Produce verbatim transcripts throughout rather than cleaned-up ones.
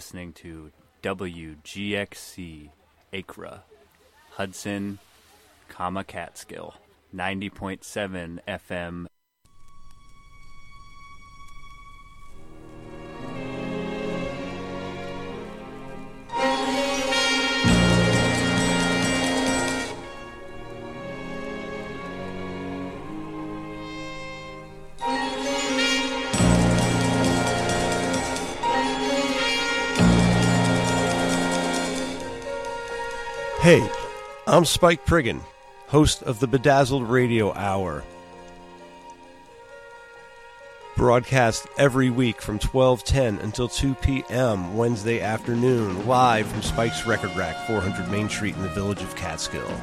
listening to W G X C Acra, Hudson, comma Catskill, ninety point seven F M. Hey, I'm Spike Priggin, host of the Bedazzled Radio Hour. Broadcast every week from twelve ten until two p.m. Wednesday afternoon, live from Spike's Record Rack, four hundred Main Street in the village of Catskill.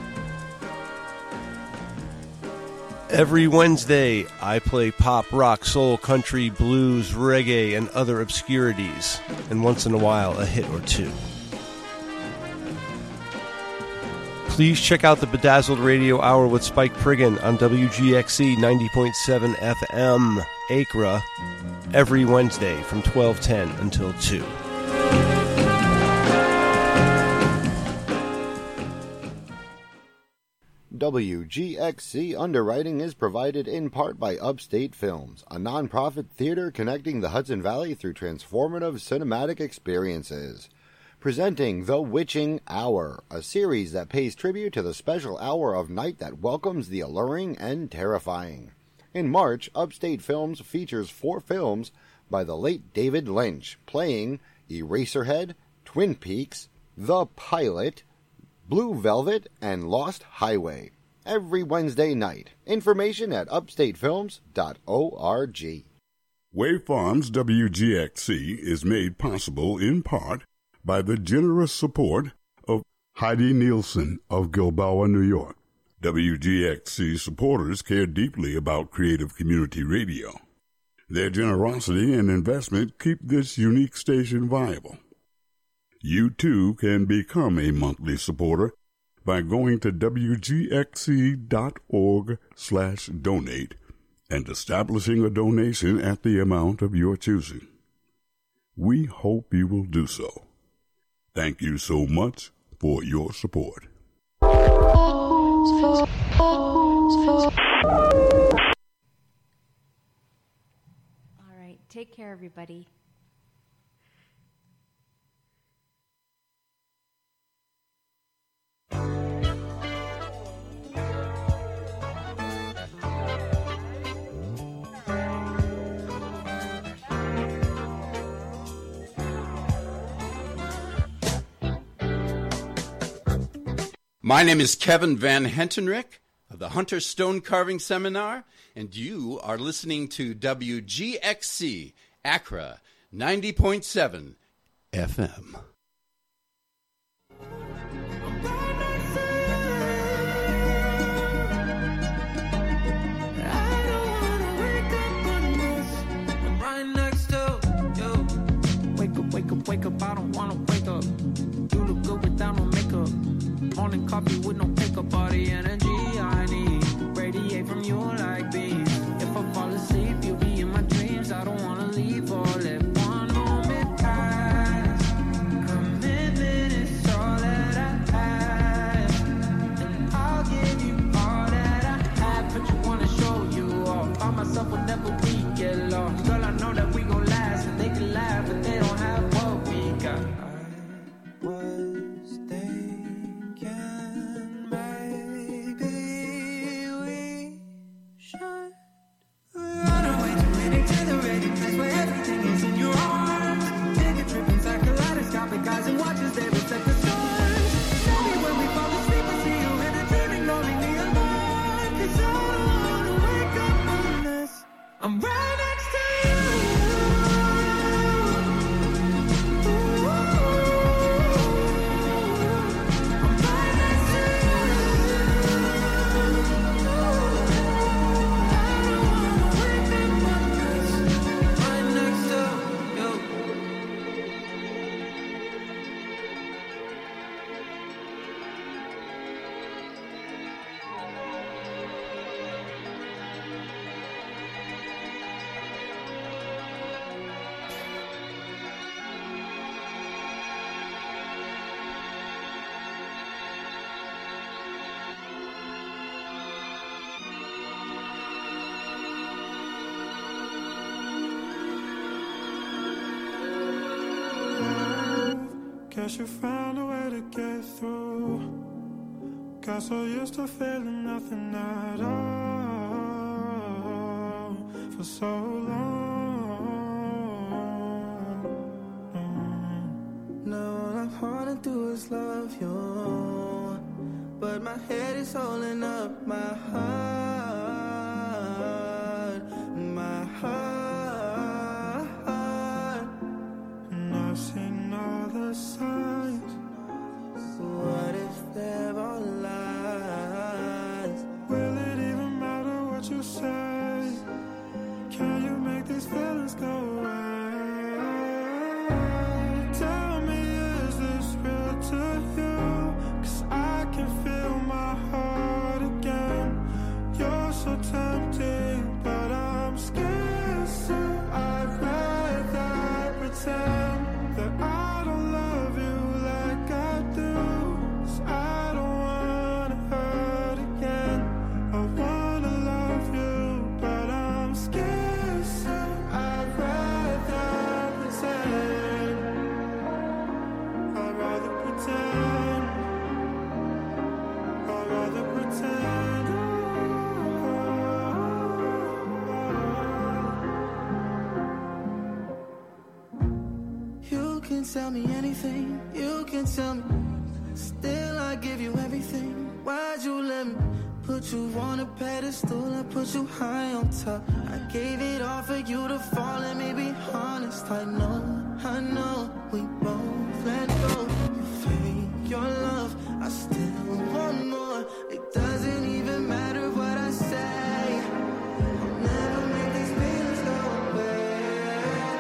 Every Wednesday, I play pop, rock, soul, country, blues, reggae, and other obscurities, and once in a while, a hit or two. Please check out the Bedazzled Radio Hour with Spike Priggin on W G X C ninety point seven F M, Acra, every Wednesday from twelve ten until two. W G X C underwriting is provided in part by Upstate Films, a non-profit theater connecting the Hudson Valley through transformative cinematic experiences. Presenting The Witching Hour, a series that pays tribute to the special hour of night that welcomes the alluring and terrifying. In March, Upstate Films features four films by the late David Lynch, playing Eraserhead, Twin Peaks, The Pilot, Blue Velvet, and Lost Highway, every Wednesday night. Information at upstate films dot org. Wave Farms W G X C is made possible in part by the generous support of Heidi Nielsen of Gilboa, New York. W G X C supporters care deeply about creative community radio. Their generosity and investment keep this unique station viable. You too can become a monthly supporter by going to W G X C dot org slash donate and establishing a donation at the amount of your choosing. We hope you will do so. Thank you so much for your support. All right, take care, everybody. My name is Kevin Van Hentenryck of the Hunter Stone Carving Seminar, and you are listening to W G X C, Acra, ninety point seven F M. Wake up, wake up, I don't wanna wake up. You look good without no makeup. Morning coffee with no pickup. All the energy I need radiate from you like beams. If I fall asleep, you'll be in my dreams. I don't wanna leave or let one moment pass. Commitment is all that I have, and I'll give you all that I have. But you wanna show you off. By myself will never we get lost. Girl, I know that we gon' last, and they can laugh, but they don't have what we got. Guess you found a way to get through. Got so used to feeling nothing at all for so long. Mm. Now all I wanna do is love you, but my head is holding up my heart, my heart. And I've seen all the signs. What if they're all lies? Will it even matter what you say? Can you make these feelings go away? Tell me, is this real to you? 'Cause I can feel my heart again. You're so tempting, but I'm scared, so I'd rather pretend that I don't love you like I do. 'Cause I don't wanna hurt again. I wanna love you, but I'm scared, so I'd rather pretend. I'd rather pretend. I'd rather pretend. You can tell me anything, you can tell me. Still I give you everything. Why'd you let me put you on a pedestal? I put you high on top. I gave it all for you to fall. Let me be honest, I know, I know we both let go. You fake your love, I still want more. It doesn't even matter what I say. I'll never make these feelings go away.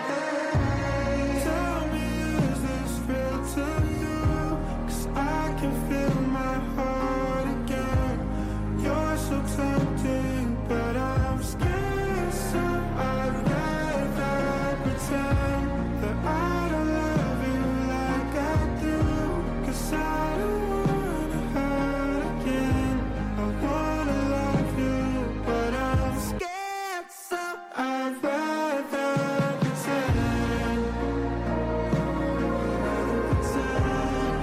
Tell me, is this real to you? 'Cause I can feel my heart again. You're so tempting, but I'm scared, so I'd rather pretend that I don't love you like I do. 'Cause I don't wanna hurt again. I wanna love you, but I'm scared, so I'd rather pretend. Rather pretend.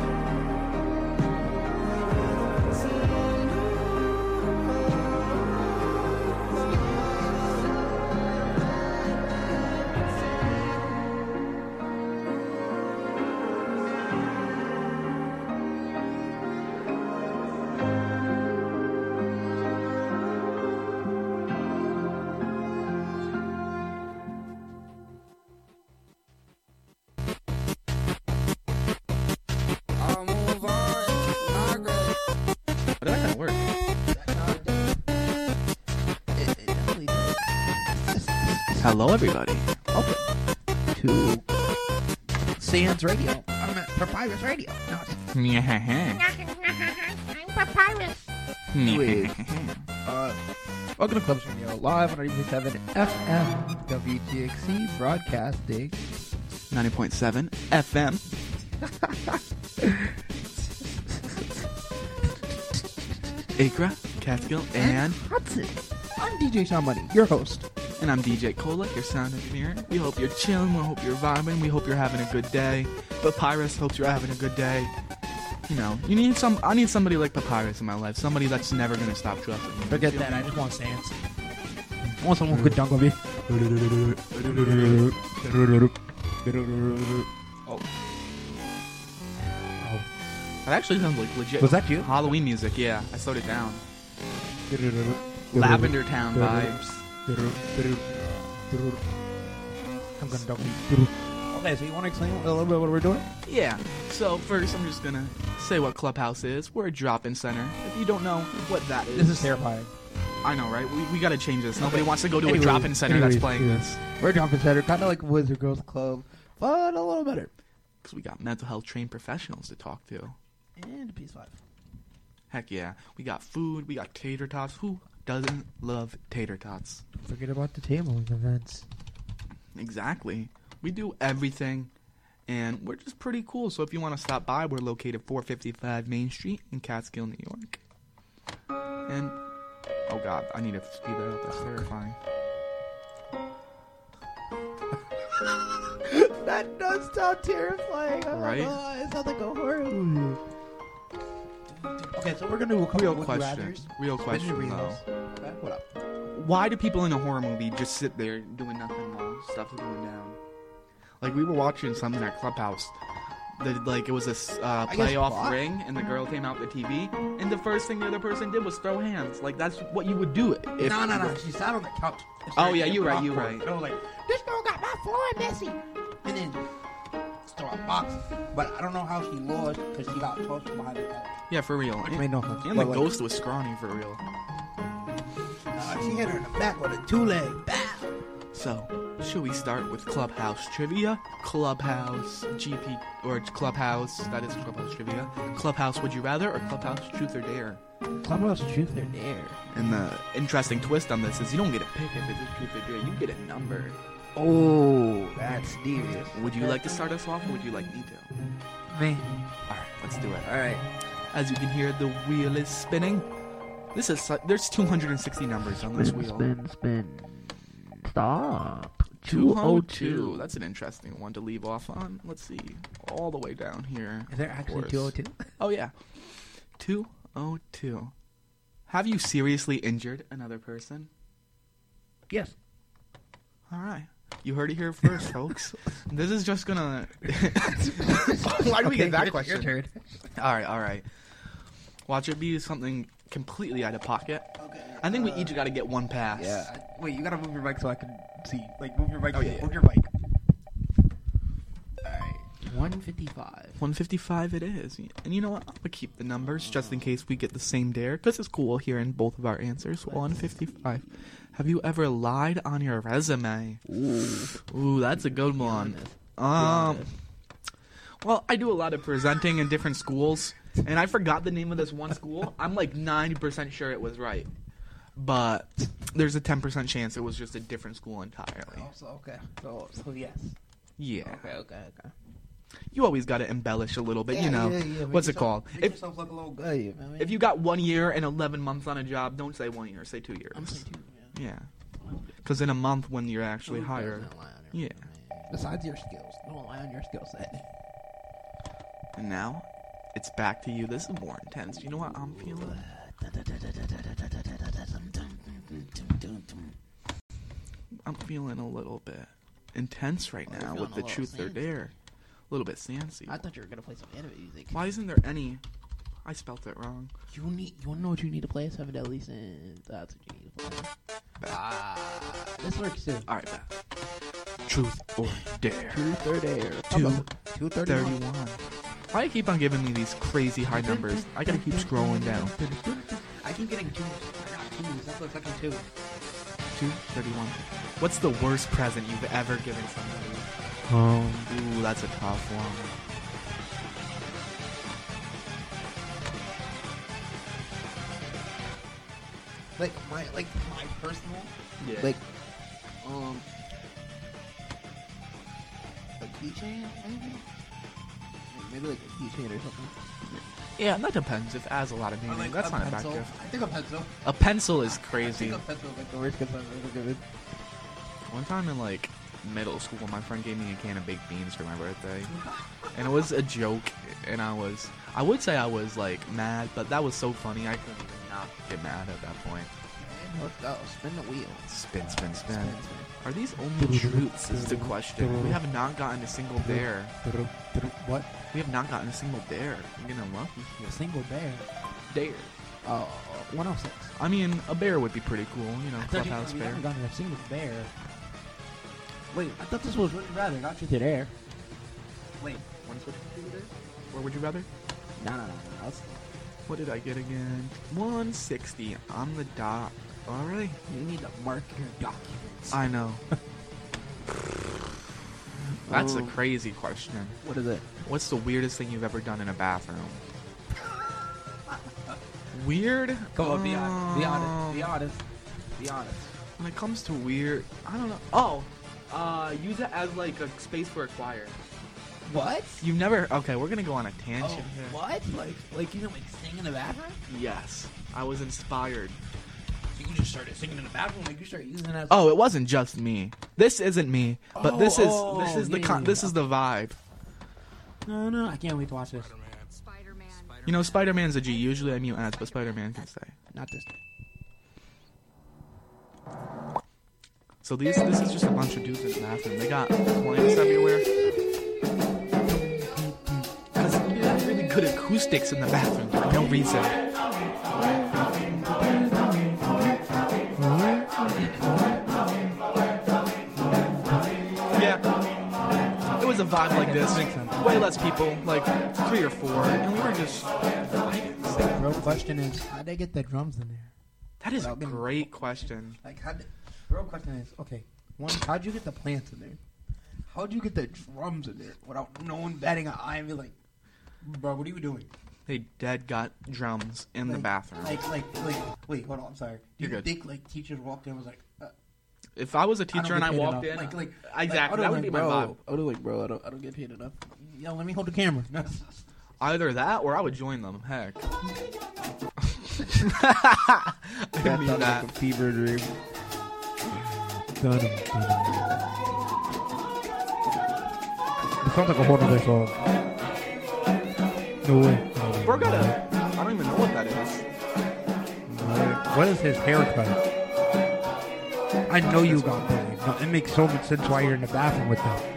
I'll move on, Margaret. How did that kind of work? Hello, everybody. Welcome to Sans Radio. I'm at Papyrus Radio. No, it's I'm Papyrus. Anyways, uh, welcome to Clubs Radio, live on ninety point seven F M, W G X C, broadcasting ninety point seven F M. Acra, Catskill, and Hudson. I'm D J Sean Money, your host. And I'm D J Cola, your sound engineer. We hope you're chilling, we hope you're vibing, we hope you're having a good day. Papyrus hopes you're having a good day. You know, you need some. I need somebody like Papyrus in my life. Somebody that's never gonna stop trusting me. Forget that. I just want Sans. I want someone who could dunk on me. Oh. Oh. That actually sounds like legit. Was that you? Halloween music, yeah. I slowed it down. Lavender Town vibes. I'm gonna dunk you. Okay, so you want to explain a little bit what we're doing? Yeah. So first, I'm just gonna say what Clubhouse is. We're a drop-in center. If you don't know what that is, This is terrifying. I know, right? We we gotta change this. Nobody Okay. wants to go to Anyways, a drop-in center anyways, that's playing anyways. this. We're a drop-in center, kind of like Wizard Girls Club, but a little better. Because we got mental health trained professionals to talk to. And P S five. Heck yeah. We got food. We got tater tots. Who doesn't love tater tots? Don't forget about the tabling events. Exactly. We do everything, and we're just pretty cool. So if you want to stop by, we're located four fifty-five Main Street in Catskill, New York. And, oh god, I need to speed that up. That's terrifying. That does sound terrifying. Oh Right? my that sounds like a horror movie. Okay, so we're gonna do a couple Real of would you question. rathers. Real Spin question, the reels. though. Okay, what up? Why do people in a horror movie just sit there doing nothing while stuff is going down? Like, we were watching something at Clubhouse. The, like, it was a s- uh, I guess playoff what? ring, and the girl came out the T V, and the first thing the other person did was throw hands. Like, that's what you would do. If no, no, no. She sat on the couch. and Oh, started yeah, getting you're right, popcorn. you're right. And I was like, this girl got my floor messy. And then throw a box. But I don't know how she lost because she got tossed behind the couch. Yeah, for real. Which And, made no sense. and But, the like, ghost was scrawny, for real. Uh, she hit her in the back with a two leg. Bow. So, should we start with Clubhouse trivia? Clubhouse G P or Clubhouse, that is Clubhouse trivia. Clubhouse Would You Rather or Clubhouse Truth or Dare? Clubhouse Truth or Dare. And the interesting twist on this is you don't get to pick if it's a Truth or Dare, you get a number. Oh, that's serious. Would you like to start us off or would you like me to? Me. Alright, let's do it. Alright. As you can hear, the wheel is spinning. This is su- there's two hundred sixty numbers on this wheel. Spin, spin. Stop. two oh two. That's an interesting one to leave off on. Let's see. All the way down here. Is there actually Of two oh course. two? Oh, yeah. two oh two. Have you seriously injured another person? Yes. All right. You heard it here first, folks. This is just gonna... Why do we get that your, question? Your turn. All right, all right. Watch it be something completely out of pocket. Okay. I think we each got to get one pass. Yeah. Wait, you gotta move your mic so I can see. Like, move your mic. Oh, yeah. Move your mic. Alright. one fifty-five. one fifty-five it is. And you know what? I'm going to keep the numbers just in case we get the same dare, because it's cool hearing both of our answers. one fifty-five. Have you ever lied on your resume? Ooh. Ooh, that's a good one. Um, well, I do a lot of presenting in different schools, and I forgot the name of this one school. I'm like ninety percent sure it was right. But there's a ten percent chance it was just a different school entirely. Oh, so, okay. So, so yes. Yeah. Okay, okay, okay. You always got to embellish a little bit, Yeah, you know. yeah, yeah. Make What's it yourself- called? Make If, yourself look a little good. You know what I mean? if you got one year and eleven months on a job, don't say one year, say two years. I'm saying two, Yeah. Because in a month when you're actually Who hired. doesn't lie on your Yeah. resume? Besides your skills, don't lie on your skill set. And now, it's back to you. This is more intense. You know what I'm feeling? I'm feeling a little bit intense right Oh, you're now feeling with a the little truth or sandsy. dare. A little bit sancy. I thought you were gonna play some anime music. Why isn't there any... I spelt it wrong. You need. You wanna know what you need to play? Seven Deadly Sins. That's what you need to play. Ah, this works too. Alright, back. Truth or dare. Truth or dare? Two Two thirty-one. thirty-one. Why do you keep on giving me these crazy high numbers? I gotta keep scrolling down. I keep getting twos. I got twos. That's the second two. two thirty-one. What's the worst present you've ever given somebody? Um. Ooh, that's a tough one. Like my like my personal. Yeah. Like. Um. A keychain, maybe. Maybe like a keychain or something. Yeah, that depends. If it has a lot of meaning, Or like that's a not a bad pencil. gift. I think a pencil. A pencil is I crazy. think a pencil is like the worst gift I've ever given. One time in like middle school, my friend gave me a can of baked beans for my birthday, and it was a joke. And I was, I would say I was like mad, but that was so funny I couldn't even not get mad at that point. And let's go. Spin the wheel. Spin, spin, spin. Spin, spin. Are these only truths? Is the question. We have not gotten a single dare. What? We have not gotten a single dare. We're getting lucky A here. single bear. Dare. Oh, one oh six. I mean, a bear would be pretty cool. You know, I thought you- clubhouse we bear. haven't gotten a single bear. Wait, I thought this was Would You Rather, not Truth or Dare. Wait, one's what would you rather? Or would you rather? No, no, no, no. That's, What did I get again? one sixty on the dot. All right. you need to mark your documents. I know. That's a Oh. crazy question. What is it? What's the weirdest thing you've ever done in a bathroom? Weird? Come on, be honest. Be honest. Be Um, honest. Be honest. When it comes to weird, I don't know. Oh, uh, use it as like a space for a choir. What? You've never. Okay, we're gonna go on a Oh, tangent here. what? Like, like you know, like sing in the bathroom? Yes, I was inspired. So you just started singing in the bathroom, like you started using it as. Oh, it wasn't just me. This isn't me, but Oh, this is oh, this is the yeah, con- yeah, this yeah. is the vibe. No, no, I can't wait to watch this. You know, Spider-Man's a G. Usually I mute ads, but Spider-Man can stay. Not this. So these, this is just a bunch of dudes in the bathroom. They got plants everywhere. Because they have really good acoustics in the bathroom for no reason. Yeah. It was a vibe like this. Way less people, like three or four. And we were just vibing. The real question is, how'd they get the drums in there? That is a great question. Like, how'd they, the real question is, okay, one, how'd you get the plants in there? How'd you get the drums in there without no one batting an eye and be like, bro, what are you doing? They dead got drums in like, the bathroom. Like, like, like, wait, hold on, I'm sorry. Do You're you good. think, like, teachers walked in and was like, uh, If I was a I don't teacher and get I paid walked enough. in, like, like, exactly, like, that would like, be my bro, vibe. I would like, bro, I don't, I don't get paid enough. Yo, let me hold the camera. Either that or I would join them. Heck. I That mean sounds that. like a fever dream. Dun, dun, dun. It sounds like a whole other song. No way. No way. We're gonna. I don't even know what that is. What is his haircut? I know you got bullied. No, it makes so much sense why you're in the bathroom with them.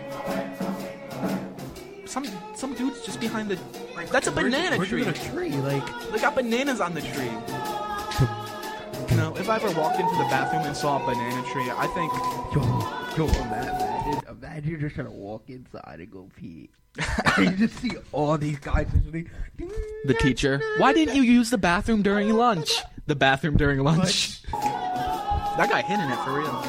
Some some dude's just behind the. That's a banana Where'd you tree. get a tree? Like, They got bananas on the tree. You know, if I ever walked into the bathroom and saw a banana tree, I think. yo, yo, imagine, imagine you're just trying to walk inside and go pee. And you just see all these guys listening. The teacher. Why didn't you use the bathroom during lunch? The bathroom during lunch. That guy hitting it for real.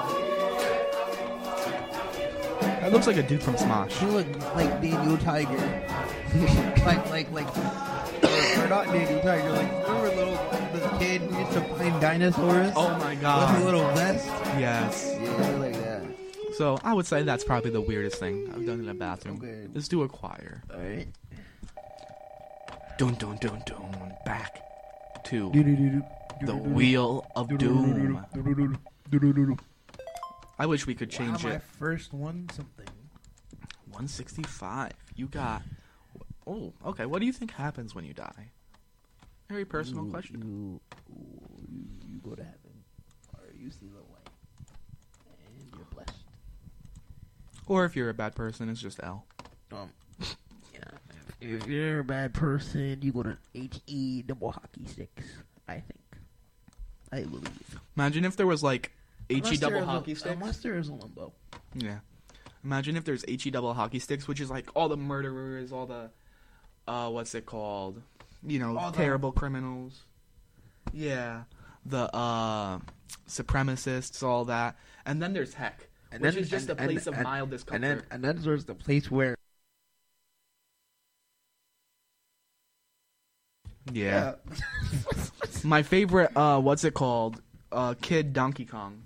That looks like a dude from Smosh. You look like Daniel Tiger. like, like, like, or, or not Daniel Tiger. Like, remember little the kid who used to find dinosaurs? Oh my god. With a little vest? Yes. Yeah, like that. So I would say that's probably the weirdest thing I've done in a bathroom. Okay. Let's do a choir. Alright. Dun dun dun dun. Back to Do-do-do-do. the Wheel of Doom. Do-do-do-do. I wish we could change wow, my it. first one something. one sixty-five. You got. Oh, okay. What do you think happens when you die? Very personal you, question. You, you, you go to heaven, or you see the light, and you're blessed. Or if you're a bad person, it's just L. Um, yeah. If, if you're a bad person, you go to H E double hockey sticks. I think. I believe. Imagine if there was like H E Unless double there is hockey a, sticks. Unless there is a limbo. Yeah. Imagine if there's H E double hockey sticks, which is like all the murderers, all the, uh, what's it called? You know, All the- terrible criminals. Yeah. The, uh, supremacists, all that. And then there's Heck, And which then- is just and- a place and- of and- mild discomfort. And then, and then there's the place where. yeah. My favorite, uh, what's it called? Uh, Kid Donkey Kong.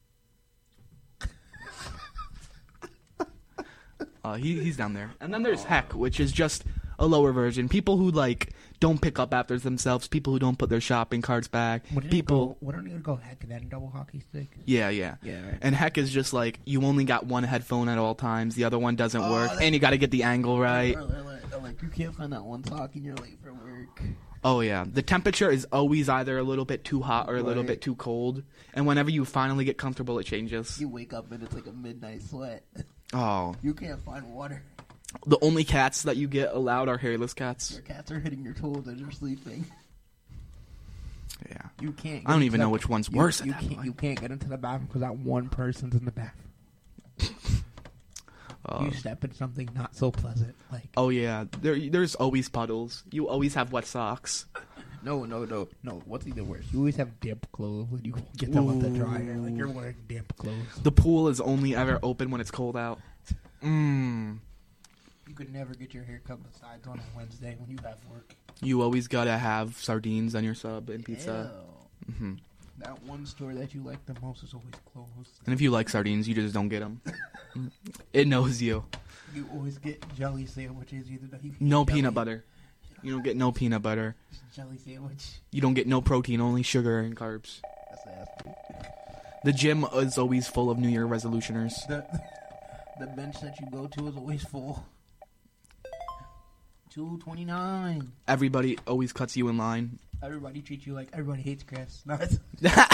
Uh, he he's down there. And then there's Heck, which is just a lower version. People who, like, don't pick up after themselves. People who don't put their shopping carts back. Wouldn't People... It go, wouldn't it go heck and then double hockey stick? Yeah, yeah. Yeah, right. And Heck is just like, you only got one headphone at all times. The other one doesn't Oh, work. that- And you got to get the angle right. Or, or, or, or, like, you can't find that one sock and you're late for work. Oh, yeah. The temperature is always either a little bit too hot or a little Right. bit too cold. And whenever you finally get comfortable, it changes. You wake up and it's like a midnight sweat. Oh. You can't find water. The only cats that you get allowed are hairless cats. Your cats are hitting your toes as you're sleeping. Yeah. You can't. I don't get even into know the- which one's you- worse at You that can't. point. You can't get into the bathroom because that one person's in the bathroom. Uh, you step in something not so pleasant, like oh, yeah. There, There's always puddles. You always have wet socks. no, no, no, no. What's even worse? You always have damp clothes when you get them out the dryer. Like you're wearing damp clothes. The pool is only ever open when it's cold out. Mmm. You could never get your hair cut besides on a Wednesday when you have work. You always gotta have sardines on your sub and pizza. Ew. Hmm. That one store that you like the most is always closed. And if you like sardines, you just don't get them. It knows you. You always get jelly sandwiches. Either that you No jelly, peanut butter. You don't get no peanut butter. just jelly sandwich. You don't get no protein, only sugar and carbs. That's nasty. The gym is always full of New Year resolutioners. The the bench that you go to is always full. two twenty-nine. Everybody always cuts you in line. Everybody treats you like everybody hates Chris. No, it's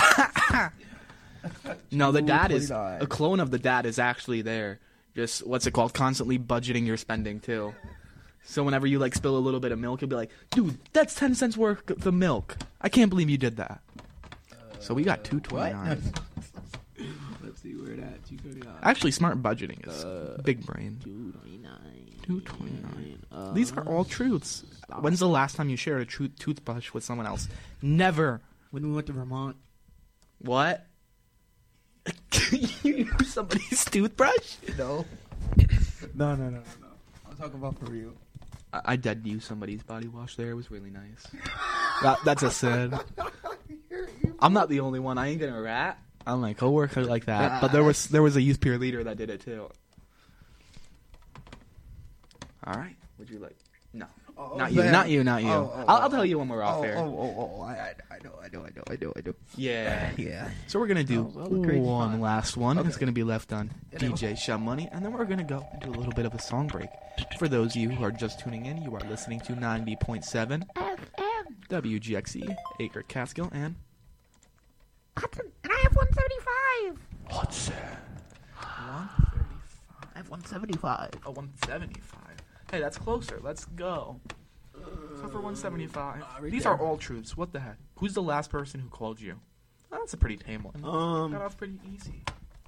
no, the dad is two twenty-nine. a clone of the dad is actually there. Just what's it called? Constantly budgeting your spending too. So whenever you like spill a little bit of milk, you'll be like, "Dude, that's ten cents worth of the milk. I can't believe you did that." Uh, so we got two twenty nine. Let's see where that two twenty-nine. Actually, smart budgeting is Uh, big brain. two twenty-nine. two twenty-nine. Uh, These are all truths. When's the last time you shared a truth toothbrush with someone else? Never. When we went to Vermont. What? You use somebody's toothbrush? No. no, no, no, no, no. I'm talking about for real. I, I did use somebody's body wash there. It was really nice. that, that's a sin. I'm not the only one. I ain't gonna rat on my coworker like that. But there was there was a youth peer leader that did it too. All right. Would you like? No. Oh, not you. man. Not you. Not you. Oh, oh, I'll, oh, I'll tell you when we're off oh, air. Oh, oh, oh, I, I know, I know, I know, I know, I know. Yeah. Yeah. So we're gonna do Oh, well, crazy one fun. last one. Okay. It's gonna be left on D J Shum Money, and then we're gonna go and do a little bit of a song break. For those of you who are just tuning in, you are listening to ninety point seven F M W G X E, Acre Catskill, and Hudson, and I have one seventy-five. Hudson. one thirty-five. I have one seventy-five. Oh, one seventy-five. Hey, that's closer. Let's go. So for one seventy-five, Uh, right these there. are all truths. What the heck? Who's the last person who called you? Oh, that's a pretty tame one. Um, Got off pretty easy.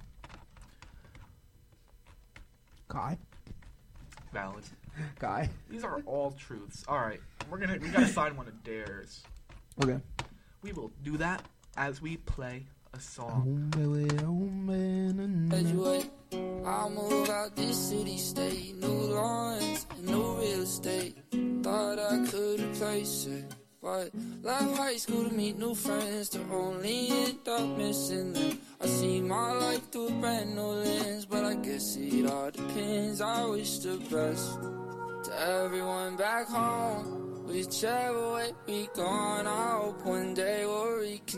Kai. Valid. Kai. These are all truths. All right, we're gonna we gotta find one of dares. Okay. We will do that as we play a song. Graduate, I'll move out this city, state, new lawns, new real estate. Thought I could replace it, but left high school to meet new friends, to only end up missing them. I see my life through a brand new lens, but I guess it all depends. I wish the best to everyone back home. Whichever way we gone, I hope one day we'll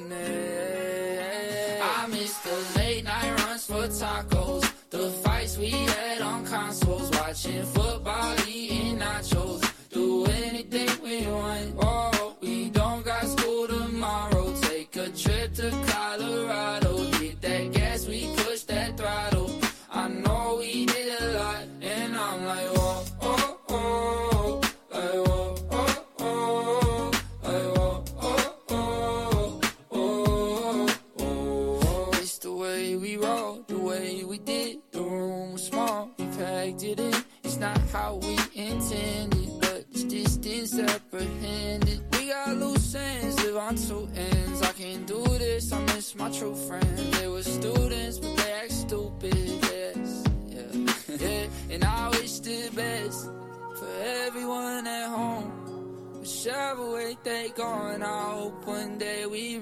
reconnect. I miss the late night runs for tacos, the fights we had on consoles, watching football, eating nachos, do anything we want. Oh, we don't got school tomorrow. Take a trip to Colorado, hit that gas, we push that throttle. I know we did a lot, and I'm like, whoa, oh, oh, like, whoa, oh, oh, like, whoa, oh, oh, oh, oh. It's the way we roll, the way we did. The room was small, we packed it in. It's not how we intended, but it's distance apprehended. We got loose ends, live on two ends. I can't do this, I miss my true friends. They were students, but they act stupid, yes, yeah, yeah. And I wish the best for everyone at home. Whichever way they going, I hope one day we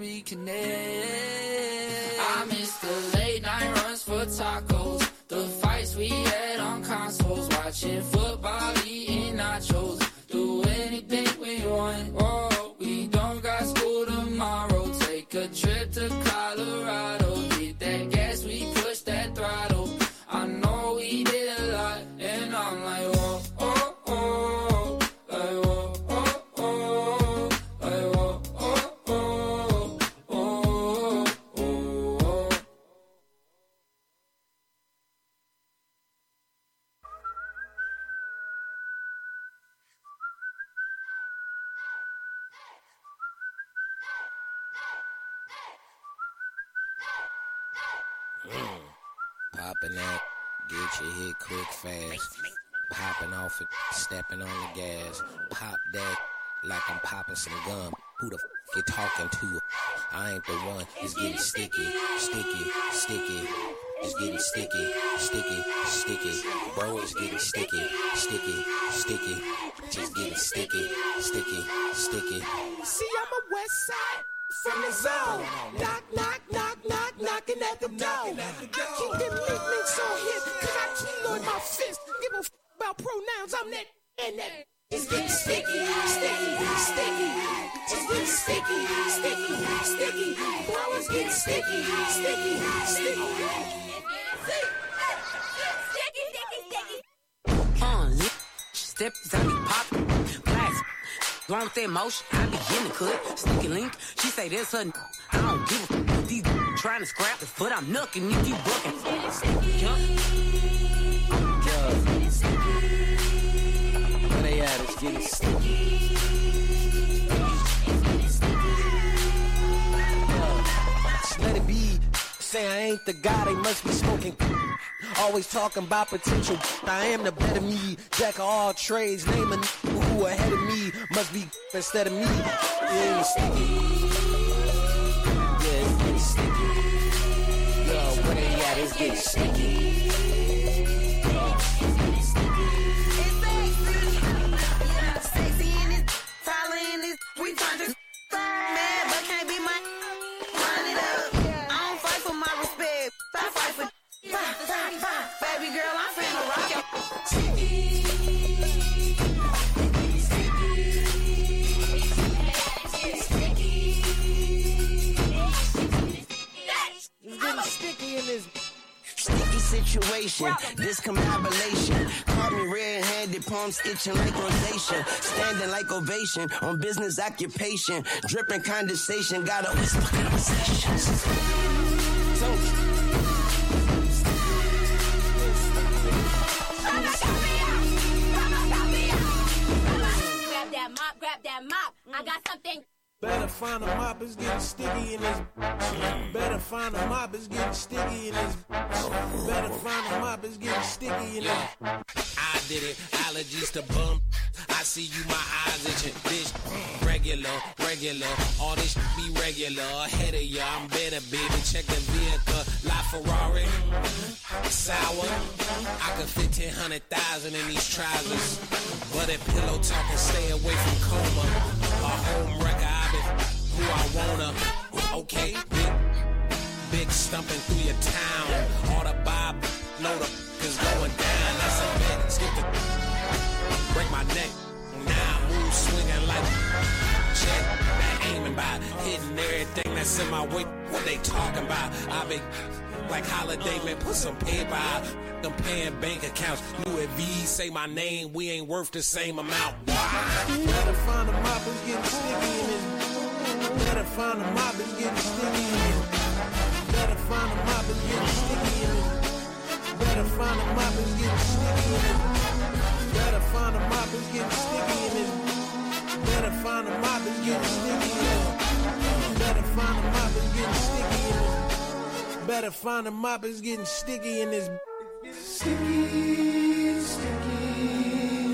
reconnect. I miss the late night runs for tacos, the fights we had on consoles, watching football, eating nachos, do anything we want. Oh, we don't got school tomorrow. Take a trip to Colorado, hit that gas, we push that throttle. I know we did a lot, and I'm like, whoa, oh, oh, like, whoa, oh, oh, like, whoa, oh, oh, oh, oh, oh. Mm. Popping that, get your hit quick fast. Popping off it, stepping on the gas. Pop that like I'm popping some gum. Who the f you talking to? I ain't the one. It's getting sticky, sticky, sticky. It's getting sticky, sticky, sticky. Bro, it's getting sticky, sticky, sticky. Just getting sticky, sticky, sticky. See, I'm a west side from the zone. Knock, knock, knock, knock, knocking at the door. I keep them nicknames on here, cause I keloid my fist. Give a f about pronouns, I'm that and that. It's getting sticky, sticky, sticky. It's getting sticky, sticky, sticky. Bro, it's getting sticky, sticky, sticky. Uh, step, zombie pop. want that motion, I be in the cut. Sneaky link, she say that's her. I don't give a f- these trying to scrap the foot. I'm knucking if you bucking. Yup. Where they at? It's getting sticky. Let it be. Say I ain't the guy, they must be smoking. Always talking about potential. I am the better me. Jack of all trades. Name a n- who ahead of me. Must be instead of me. Yeah, it's sticky. Yeah, it's getting sticky. Yo, where they at? It's getting sticky. Sexy in this, Tyler in this, we trying to mad, but can't be my run it up. I don't fight for my respect, I fight for baby girl, I'm finna rock it. It's getting sticky in this sticky situation, discombobulation. Caught me red-handed, palms itching like rosacea. Standing like ovation on business occupation. Dripping condensation, gotta whisper conversations. So, grab that mop, grab that mop. I got something. Better find a mop, it's getting sticky in this. Better find a mop, it's getting sticky in this. Better find a mop, it's getting sticky in this. I did it, allergies to bum. I see you, my eyes itching, bitch. Regular, regular, all this be regular. Ahead of ya, I'm better, baby. Check the vehicle, La Ferrari, sour. I could fit ten hundred thousand in these trousers, but that pillow talking, stay away from coma. A home wrecker, I been who I wanna. Okay, big, big stumping through your town. All the bob, know the is going down. That's a bet. Skip the break my neck. Now move swinging like check. That aiming by hitting everything that's in my way. What they talking about? I be like Holiday, man. Put some paper out. Them paying bank accounts. New at V, say my name. We ain't worth the same amount. Better find a mop, it's getting sticky in this. Better find a mop, it's getting sticky in this. Better find a mop, it's getting sticky in this. Better find a mop, it's getting sticky in this. Better find a mop, it's getting sticky in this. Better find a mop, it's getting sticky in this. Better find a mop, it's getting sticky in this. Better find a mop, it's getting sticky in this. Sticky, sticky,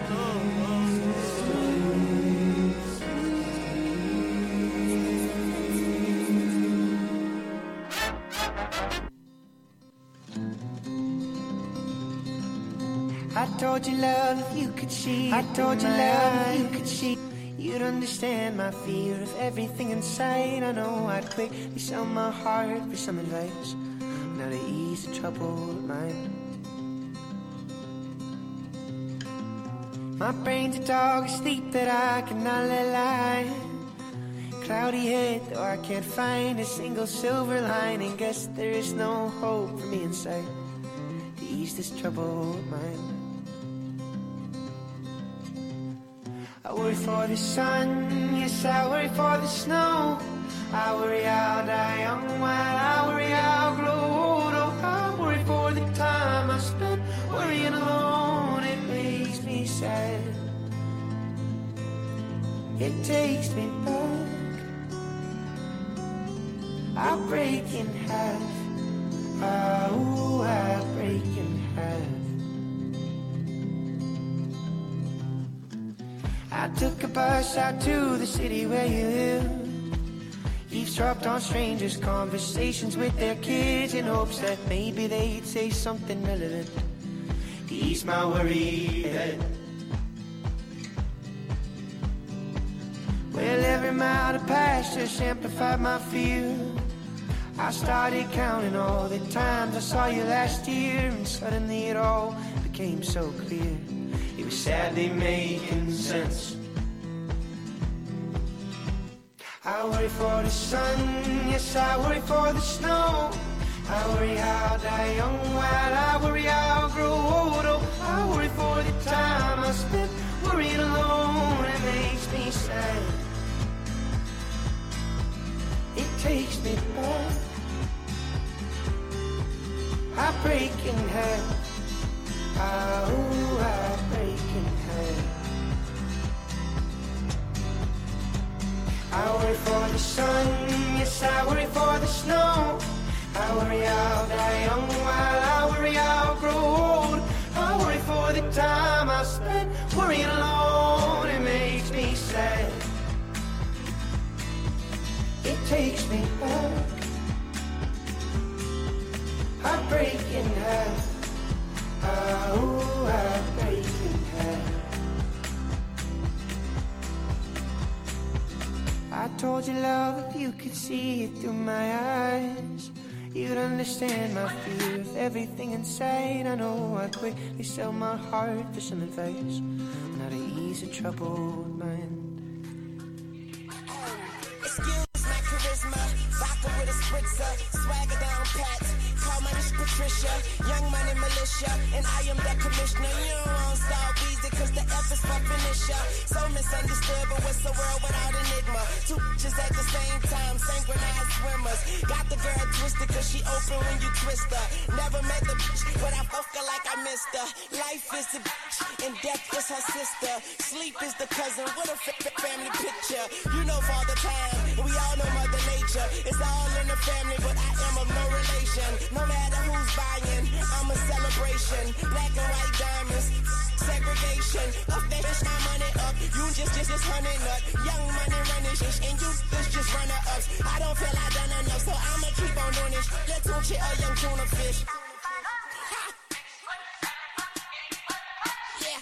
I told you love if you could see. I told you love if you could see. You'd understand my fear of everything inside. I know I'd quickly sell my heart for some advice. Now to ease the troubled mind. My brain's a dog asleep that I cannot let lie. Cloudy head, though I can't find a single silver lining. Guess there is no hope for me inside to ease this troubled mind. I worry for the sun, yes I worry for the snow. I worry I'll die young while I worry I'll grow old. Oh, I worry for the time I spent worrying alone. It makes me sad. It takes me back. I break in half. Ah, ooh, I break in half. I took a bus out to the city where you live. Eavesdropped on strangers' conversations with their kids in hopes that maybe they'd say something relevant to ease my worried head. Well, every mile of past just amplified my fear. I started counting all the times I saw you last year, and suddenly it all became so clear. It was sadly making sense. I worry for the sun, yes I worry for the snow. I worry I'll die young while I worry I'll grow old. Oh, I worry for the time I spent worrying alone. It makes me the sun, yes, I worry for the snow. I worry I'll die young while I worry I'll grow old. I worry for the time I spent worrying alone. It makes me sad. It takes me back. I break in half. Oh, I break in half. I told you love if you could see it through my eyes. You'd understand my fear of everything inside. I know I quickly sell my heart for some advice on how to ease a troubled mind. Excuse my charisma, vodka with a spritzer, swagger down pat. Call my Miss Patricia, young money militia, and I am the commissioner. You don't want to start easy, cause the F is for finisher. So misunderstood, but what's the world without enigma? Two bitches at the same time, synchronized swimmers. Got the girl twisted, cause she open when you twist her. Never met the bitch, but I fuck her like I missed her. Life is the bitch, and death is her sister. Sleep is the cousin, what a f- family picture. You know Father Time, we all know Mother Nature. It's all in the family, but I am of no relation. No matter who's buying, I'm a celebration. Black and white diamonds, segregation. Up that bitch, my money up. You just, just, just honey nut. Young money running shit, and you just, just runner ups. I don't feel I done enough, so I'ma keep on doing this. Let's do shit, a young tuna fish. Yeah.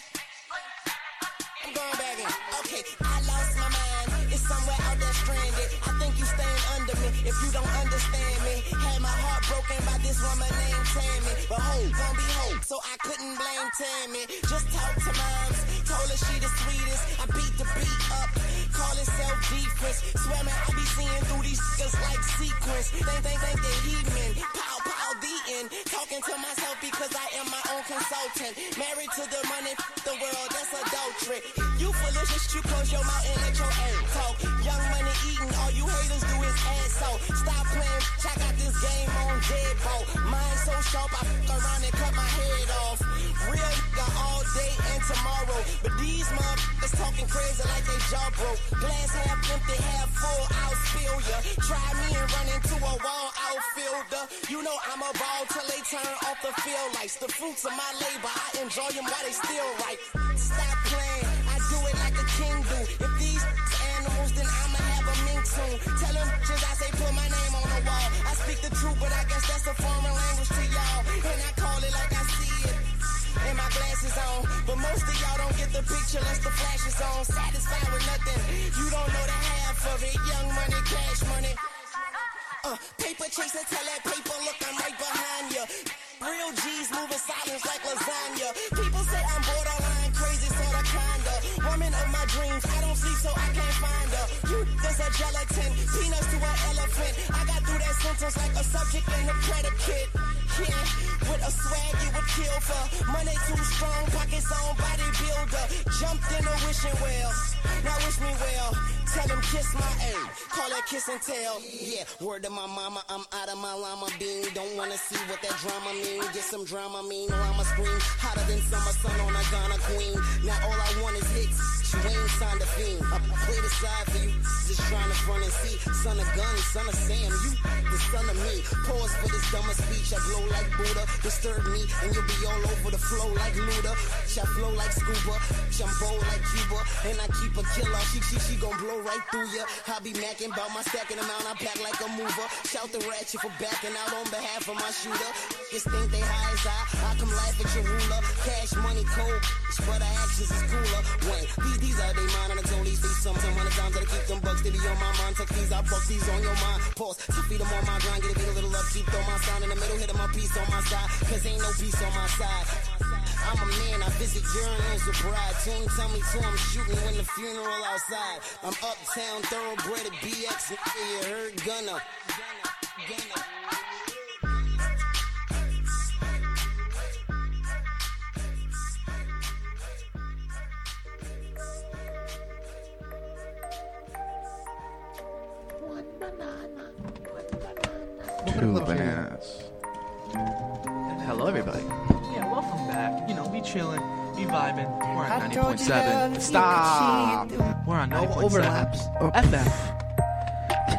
I'm going back in. Okay, I lost my mind. It's somewhere out there stranded. I think you staying under me if you don't understand me. Had my heart broken by this woman named Tammy. But ho, gon' be ho, so I couldn't blame Tammy. Just talk to moms, told her she the sweetest. I beat the beat up, call it self-defense. Swear man, I be seeing through these niggas like sequence. Think, think, think they heathen. Pow, pow, the end. Talking to myself because I am my own consultant. Married to the money, the world, that's adultery. You foolish, you close your mouth and let your ass talk. Young money eating, all you haters do is ass so. Stop playing, I got this game on deadbolt. Mine so sharp, I fuck around and cut my head off. Real nigga all day and tomorrow. But these motherfuckers talking crazy like they jaw broke. Glass half empty, half full, I'll spill ya. Try me and run into a wall outfielder. You know I'm a ball till they turn off the field lights. The fruits of my labor, I enjoy them while they still right. Stop playing, I do it like a king do. If these animals, then I'ma have a mink soon. Tell them bitches I say put my name on the wall. I speak the truth, but I guess that's a foreign language to y'all. And I call it like I see it. And my glasses on. But most of y'all don't get the picture unless the flash is on. Satisfied with nothing. You don't know the half of it. Young money, cash money. Uh, paper chaser, tell that paper, look, I'm right behind ya. Real G's moving silence like lasagna. People say I'm borderline crazy, sorta kinda. Woman of my dreams, I don't sleep so I can't find her. You, there's a gelatin, peanuts to an elephant. I got through that sentence like a subject and a predicate. Yeah, with a swag you would kill for. Money too strong, pockets on bodybuilder. Jumped in a wishing well, now wish me well. Tell them kiss my A, call that kiss and tell. Yeah, word to my mama, I'm out of my llama bean. Don't wanna see what that drama mean. Get some drama mean, or I'ma scream hotter than summer sun on a Ghana queen. Now all I want is hits, you ain't signed a fiend. I play the side for you, just trying to front and see. Son of gun, son of Sam, you the son of me. Pause for this dumber speech, I blow like Buddha. Disturb me, and you'll be all over the flow like Luda. I flow like scuba, I'm bold like Cuba. And I keep a killer, she, she, she gon' blow right through ya. I be macking about my stacking amount, I pack like a mover. Shout the ratchet for backing out on behalf of my shooter. Just think they high as I, I come laugh at your ruler. Cash money cold, but our actions is cooler. When these, these are they mine, and I told these things some, some hundred times that I keep them bucks, they be on my mind. Tuck these, I buck these on your mind. Pause, to feed them on my grind, get a bit a little up, keep throw my sign in the middle, hit my piece on my side, cause ain't no peace on my side. I'm a man, I visit urinals with bride. Tune tell me to I'm shooting when the funeral outside. I'm uptown, thoroughbred at B X, you heard Gunna. Gunna. One banana, one banana. Two bananas. Hello, everybody. Yeah, welcome back. You know, we chilling, we vibing. We're on ninety point seven. Stop. We're on ninety point seven. Overlaps. F M.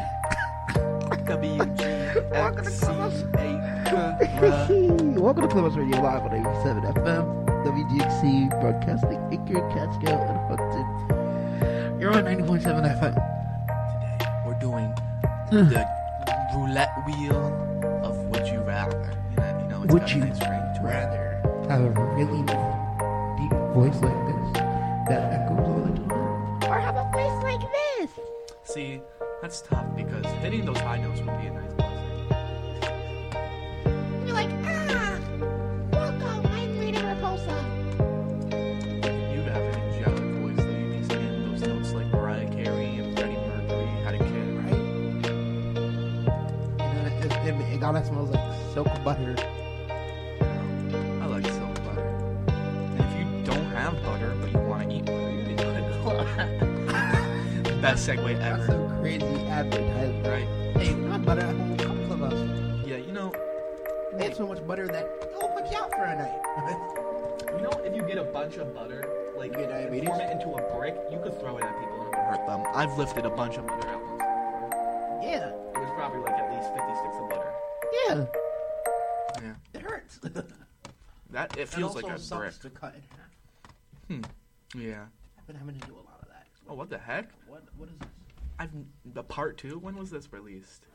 Welcome to Clubhouse. Welcome to Clubhouse Radio Live on eighty-seven F M, W G X C, broadcasting Anchor, Catskill, and Hudson. You're on ninety point seven F M. Today we're doing the roulette wheel of Would You Rather. You know, you know it's Would got you a nice ring to it. rather have a really deep voice like this that echoes all the time, or have a voice like this? See, that's tough because hitting those high notes would be a nice blessing. You're like, ah, welcome, I'm Rita Raposa. You'd have an angelic voice though. You'd be singing those notes like Mariah Carey and Freddie Mercury had a kid, right? You know, it, it, it gotta smells like silk butter. I like silk butter. And if you don't have butter but you want to eat butter, you can put it on. Best segue ever. That's so crazy advertisement. Right. Hey, not butter at home. Come to Clubhouse. Yeah, you know, They have so much butter that it'll put you out for a night. you know, if you get a bunch of butter, like You get diabetes? form it into a brick, you could throw it at people and it would hurt them. I've lifted a bunch of butter at once. Yeah. It was probably like at least fifty sticks of butter. Yeah. Yeah. It hurts. That it feels like a brick. to cut in half. Hmm. Yeah. I've been having to do a lot of that. Oh, what the heck? What? What is this? I've the part two. When was this released?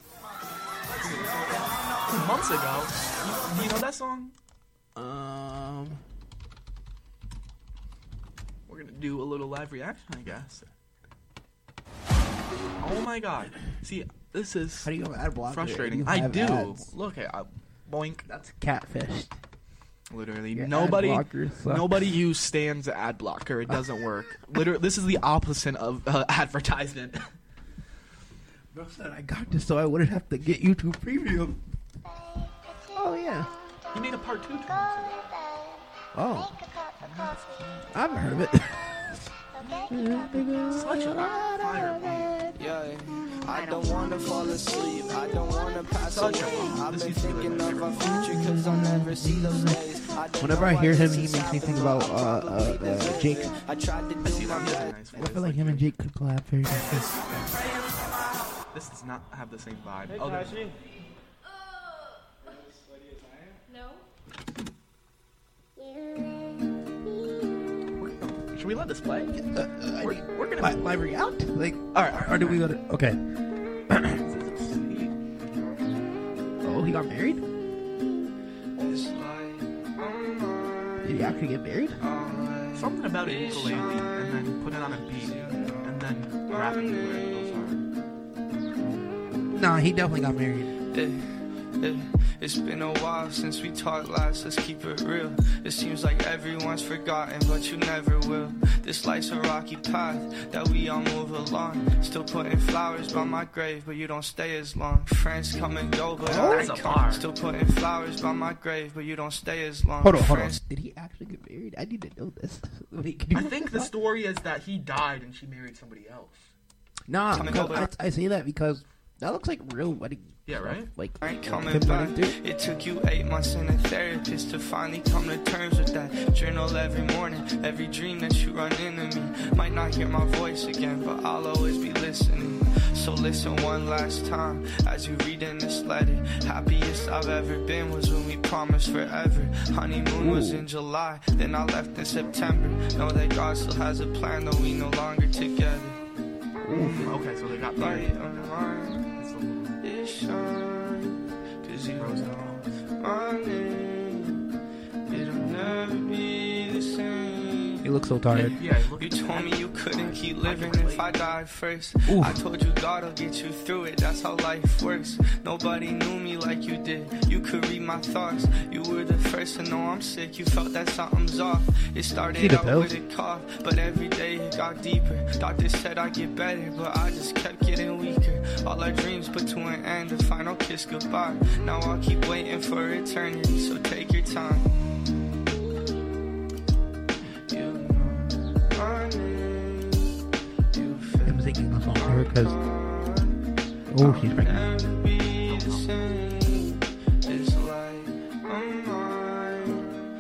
Months ago. You, do you know that song? Um. We're gonna do a little live reaction, I guess. Oh my god! See, this is How do you have ad blocker? frustrating. You I have do. ads. Look, I, boink. That's catfish. Literally, Your ad nobody, blocker sucks. nobody use Stan's ad blocker. It doesn't work. Literally, this is the opposite of uh, advertisement. Bro said I got this so I wouldn't have to get YouTube Premium. Oh yeah. He made a part two two months ago. Oh. I haven't heard of it. Such a fire beat. Yeah, I don't wanna fall asleep. I don't wanna pass Such a away. bomb. I've This been used to be thinking like of my our favorite future cause I'll never see those days. Whenever I hear him, he makes me think about uh, uh, uh, Jake. I tried to I see do that. my He has a best. nice I voice. feel like him and Jake could collab very good. This does not have the same vibe. Other- Should we let this play? Uh, uh, I We're, mean, we're gonna. li- live react? Like, All right, all right. or do we go to? Okay. Oh, he got married? Did he actually get married? Something about a ukulele, and then put it on a beat, and then rap it to where it goes hard. Nah, he definitely got married. Eh, eh, It's been a while since we talked last, let's keep it real. It seems like everyone's forgotten, but you never will. This life's a rocky path that we all move along. Still putting flowers by my grave, but you don't stay as long. Friends come and go, but Oh, I that's a ain't bar. come. Still putting flowers by my grave, but you don't stay as long. Hold on, hold on. Friends- Did he actually get married? I need to know this. Wait, can you- I think the story is that he died and she married somebody else. Nah, Come and because go, I, but- I say that because that looks like real wedding. Yeah, stuff. right? Like, I ain't like coming him back. wedding too. It took you eight months and a therapist to finally come to terms with that. Journal every morning, every dream that you run into me. Might not hear my voice again, but I'll always be listening. So listen one last time as you read in this letter. Happiest I've ever been was when we promised forever. Honeymoon was in July, then I left in September. Know that God still has a plan, though we no longer together. Ooh, okay, so they got Light married. on the line. It shine, cause you know my name. It'll never be the same. He looks so tired. Yeah, look You at the told me head. you couldn't keep living if I died first. Oof. I told you God'll get you through it, that's how life works. Nobody knew me like you did, you could read my thoughts. You were the first to know I'm sick, you felt that something's off. It See started the out pills? with a cough, but every day it got deeper. Doctors said I'd get better, but I just kept getting weaker. All our dreams put to an end, the final kiss goodbye. Now I'll keep waiting for eternity, so take your time. You know my name. You Him singing the song to her because. Oh, she's pregnant. never be the same. It's like I'm mine.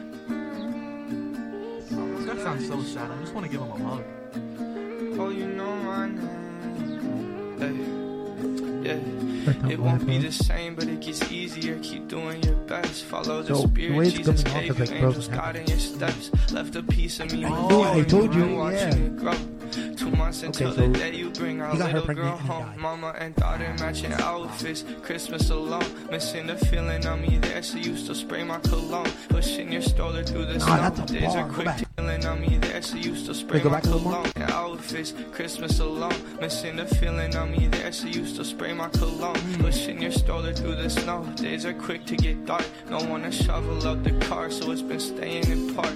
This guy sounds so sad. I just want to give him a hug. Oh, you know my name. Hey. yeah. It won't be the same, but it gets easier. Keep doing your best. Follow the So, the spirit way it's Jesus coming off gave is you. like Bros Angels and guiding your steps. Left a piece of me. I knew it, I told you, Watching yeah. it grow. Two months until so the day you bring our he got her little girl pregnant and he home. Mama and daughter matching outfits. Christmas alone. Missing the feeling of me there. So you still spray my cologne. Pushing your stroller through the Nah, snow. that's a Days bar. are Go quick. back. Feeling on me there. So you still spray Wait, go my back a little more. cologne. Outfits. Christmas alone. Missing the feeling on me there. So you still spray my cologne. Pushing your stroller through the snow. Days are quick to get dark. No one to shovel up the car. So it's been staying in park.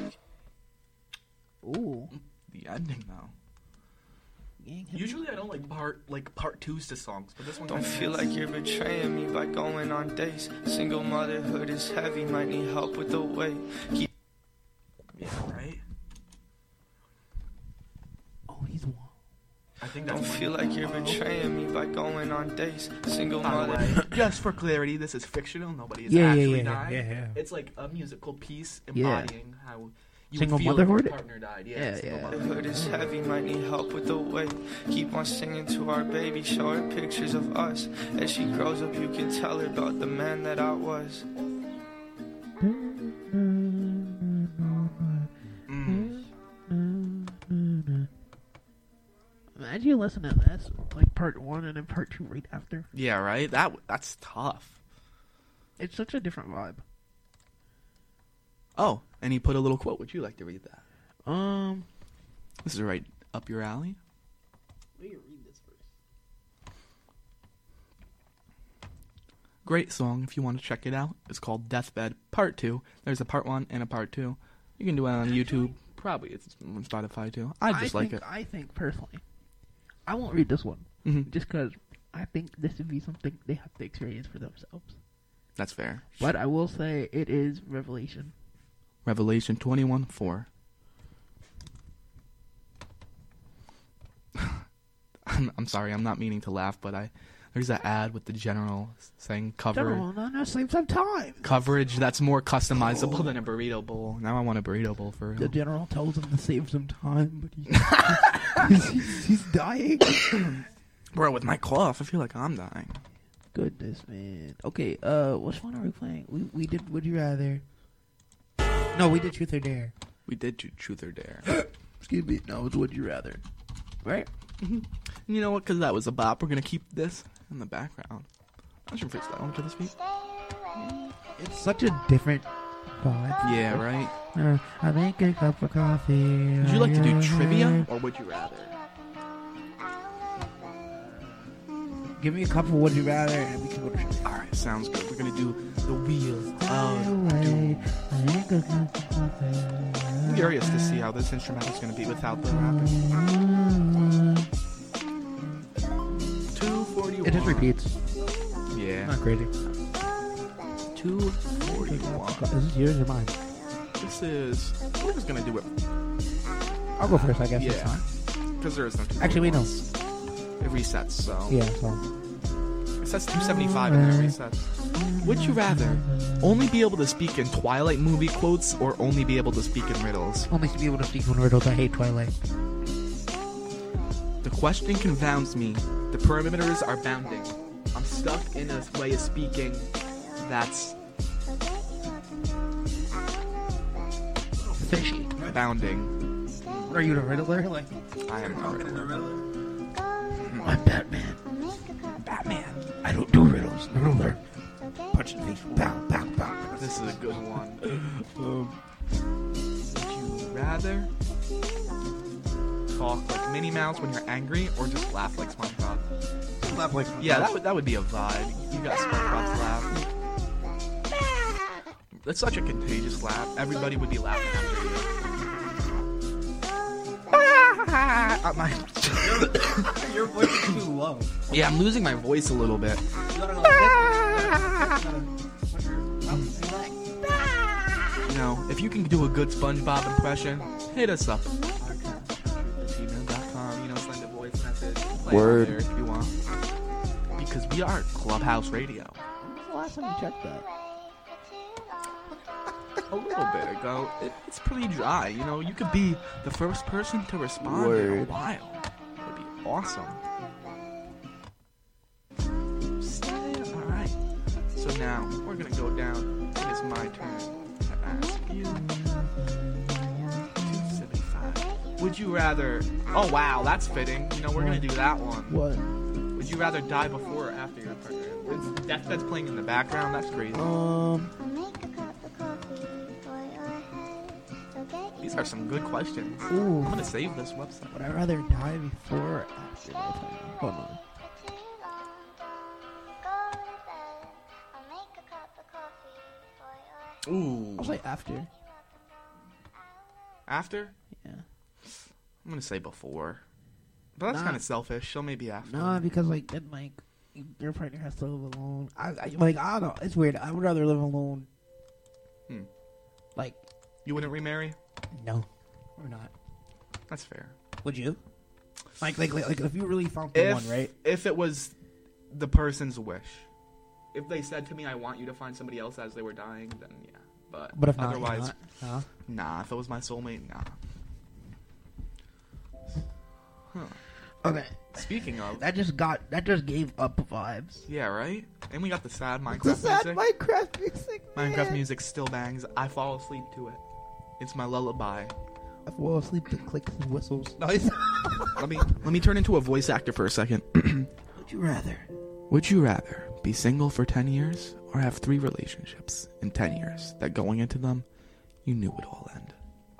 Ooh, the ending now. Usually I don't like part like part twos to songs, but this one Don't feel like you're betraying me by going on dates. Single motherhood is heavy, might need help with the weight. Keep yeah, right. Oh, he's one. I think Don't that's feel like you're betraying me by going on dates. Single By the mother. way, just for clarity, this is fictional. Nobody is Yeah, yeah, actually yeah, dying. yeah, yeah. It's like a musical piece Yeah. embodying how you Single would feel motherhood? if your partner died. Yeah, Yeah, single yeah. motherhood. Motherhood is heavy, might need help with the weight. Keep on singing to our baby, show her pictures of us. As she grows up, you can tell her about the man that I was. Imagine you listen to this, like part one and then part two right after. Yeah, right. That that's tough. It's such a different vibe. Oh, and he put a little quote. Would you like to read that? Um, This is right up your alley. let me read this first. Great song if you want to check it out. It's called Deathbed Part two. There's a part one and a part two. You can do it on YouTube. Probably it's on Spotify too. I just like think, it. I think personally, I won't read this one Mhm. just because I think this would be something they have to experience for themselves. That's fair. But I will say it is Revelation. Revelation twenty-one four. I'm, I'm sorry, I'm not meaning to laugh, but I there's that ad with the general saying cover General, no, no, save some time. coverage that's more customizable than a burrito bowl. Now I want a burrito bowl for The real. general tells him to save some time, but he's, he's, he's dying. Bro, with my cough, I feel like I'm dying. Goodness, man. Okay, uh, which one are we playing? We we did Would You Rather. No, we did Truth or Dare. We did do Truth or Dare. Excuse me. No, it's Would You Rather. Right? You know what? Because that was a bop. We're gonna keep this in the background. I should fix that one to this beat. It's such a different vibe. Yeah, right. Uh, I make a cup of coffee. Would you like to do trivia or would you rather? Give me a couple Would You Rather and we can go to trivia. All right, sounds good. We're gonna do the wheel of Away, I make a cup of coffee. I'm curious to see how this instrumental is gonna be without the rapping. two forty-one. It just repeats. Yeah. Not crazy. two forty-one. Is this yours or mine? This is. We're just gonna do it. I'll go first, I guess. It's Yeah. fine. Because there is no two Actually, we know. It resets, so. Yeah, so. It says two seventy-five and then it resets. Would you rather only be able to speak in Twilight movie quotes or only be able to speak in riddles? Only to be able to speak in riddles. I hate Twilight. The question confounds me. The perimeters are bounding. I'm stuck in a way of speaking that's fishy. Bounding. Are you the riddler? Like, I am not a riddler. I'm Batman. Batman. I don't do riddles. Riddler. Punch in the face. Pow, pow, pow. This is a good one. Um, would you rather talk like Minnie Mouse when you're angry, or just laugh like SpongeBob? Laugh like Yeah, that would that would be a vibe. You got SpongeBob's laugh. That's such a contagious laugh. Everybody would be laughing after you. Uh, my Your voice is too low. yeah, I'm losing my voice a little bit. You gotta go like this. You know, if you can do a good SpongeBob impression, hit us up. gmail dot com, you know, send a voice message. Play Word. it there if you want. Because we are Clubhouse Radio. When was the last time you checked that? A little bit ago. It, it's pretty dry. You know, you could be the first person to respond in a Word. while. That'd be awesome. So now we're gonna go down. It is my turn to ask you. two seventy-five. Would you rather? Oh wow, that's fitting. You know, we're gonna do that one. What? Would you rather die before or after your partner? It's Deathbed's playing in the background. That's crazy. Um. These are some good questions. Ooh. I'm gonna save this website. Would I rather die before or after my partner? Hold on. Ooh. I'll say after. After? Yeah. I'm gonna say before. But that's Nah. kind of selfish, so maybe after. Nah, because like then like your partner has to live alone. I, I like I don't know. It's weird. I would rather live alone. Hmm. Like You wouldn't remarry? no, or not. That's fair. Would you? Like like like, like if you really found the If, one, right? if it was the person's wish. If they said to me, I want you to find somebody else as they were dying, then yeah. But, But if not, otherwise, you're not? nah. If it was my soulmate, nah. Huh. Okay. Speaking of, That just got that just gave up vibes. yeah, right? And we got the sad Minecraft The sad music. Minecraft music. Minecraft man. music still bangs. I fall asleep to it. It's my lullaby. I fall asleep to clicks and whistles. let me let me turn into a voice actor for a second. Would you rather? Would you rather be single for ten years or have three relationships in ten years that going into them, you knew would all end?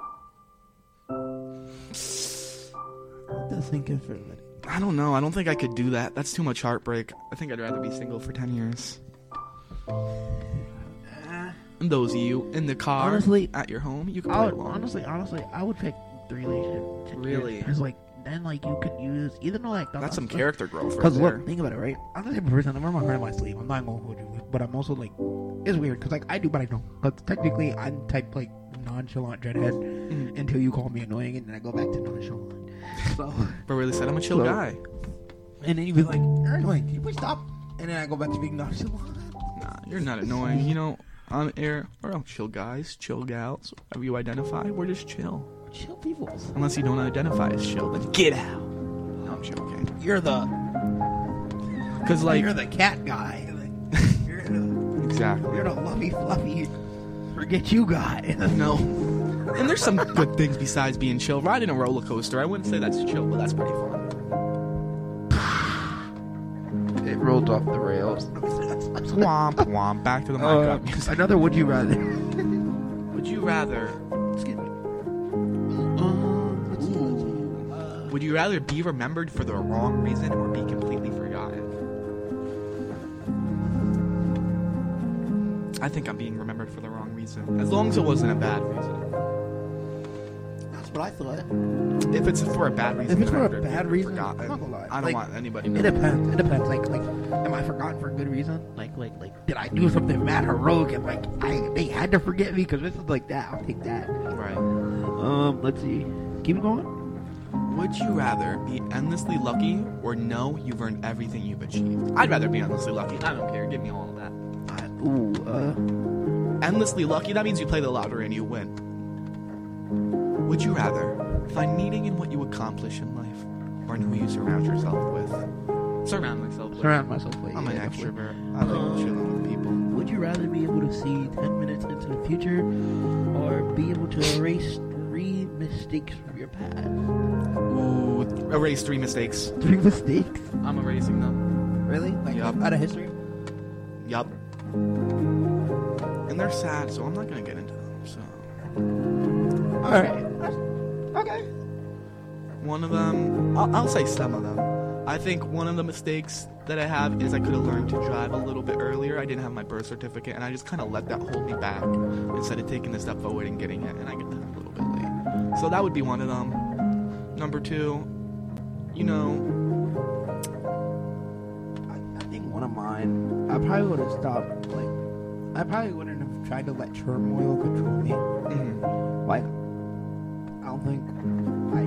Just thinking for a minute. I don't know. I don't think I could do that. That's too much heartbreak. I think I'd rather be single for ten years. And those of you in the car, Honestly, at your home, you can I play would, along. honestly, honestly, I would pick the relationship. Really? Because like then like you could use even though like That's some character growth right Because there. look, think about it, right? I'm the type of person. I wear my heart on my sleeve. I'm not gonna hold you, but I'm also like, it's weird because like I do, but I don't. But technically, I'm type like nonchalant dreadhead Mm. until you call me annoying, and then I go back to nonchalant. So, But really said I'm a chill So- guy. and then you'd be like, "You're annoying. Can you please stop?" And then I go back to being nonchalant. Nah, you're not annoying. You know, on air, we're all chill guys, chill gals. Whatever you identify, we're just chill. Chill people. Unless you don't identify as chill, then get out. No, I'm joking. You're the, Because like you're the cat guy. You're the, exactly. you're the lovey fluffy. Forget you guy. No. And there's some good things besides being chill. Riding a roller coaster, I wouldn't say that's chill, but that's pretty fun. It rolled off the rails. Womp womp. Back to the Uh, Minecraft music. another would you rather? Would you rather? Excuse me. Ooh. Would you rather be remembered for the wrong reason or be completely forgotten? I think I'm being remembered for the wrong reason. As long as it wasn't a bad reason. That's what I thought. If it's for a bad reason, If it's then for I'd a be bad reason, forgotten. I'm not gonna lie. I don't Like, want anybody. It depends. It depends. Like, like, am I forgotten for a good reason? Like, like, like, did I do something mad heroic and like I they had to forget me because this is like that? I'll take that. Right. Um, let's see. Keep it going. Would you rather be endlessly lucky or know you've earned everything you've achieved? I'd rather be endlessly lucky. I don't care. Give me all of that. Uh, ooh, uh, Endlessly lucky, that means you play the lottery and you win. Would you rather find meaning in what you accomplish in life or in who you surround yourself with? Surround myself with. surround myself with. I'm yeah, an definitely. extrovert. I like Um, chilling with people. Would you rather be able to see ten minutes into the future or be able to erase three mistakes from your past? Ooh, erase three mistakes. Three mistakes? I'm erasing them. Really? Like, Yup. out of history? Yup. And they're sad, so I'm not gonna get into them. So Alright. Okay. one of them, I'll, I'll say some of them. I think one of the mistakes that I have is I could have learned to drive a little bit earlier. I didn't have my birth certificate, and I just kind of let that hold me back instead of taking the step forward and getting it, and I get that a little bit late. So that would be one of them. Number two, you know, I, I think one of mine, I probably would have stopped, like, I probably wouldn't have tried to let turmoil control me. mm, Like, I don't think, I,